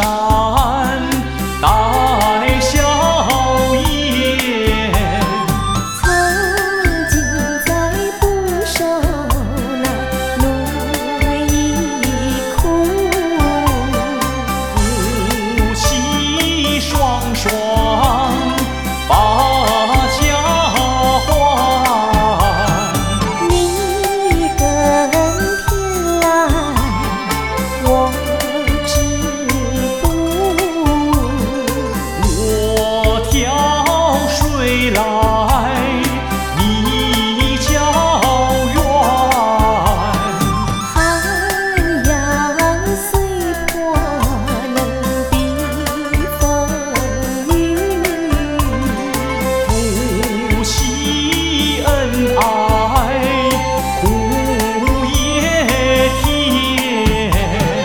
山待笑颜。 曾经在不守那路一苦， 夫妻双双把家还。 你跟天来，我止步。 我挑水来，你较远。 寒阳虽破，能避风雨。 夫妻恩爱苦也甜。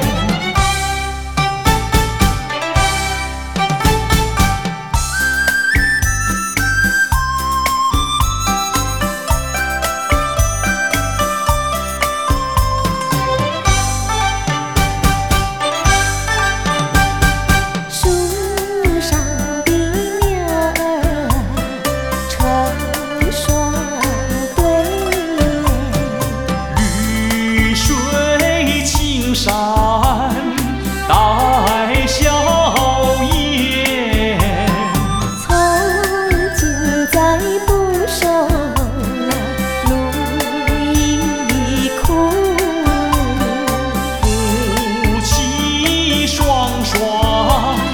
树上的鸟儿成双对， 绿水青山待笑颜。 曾经在不守那路一苦， 夫妻双双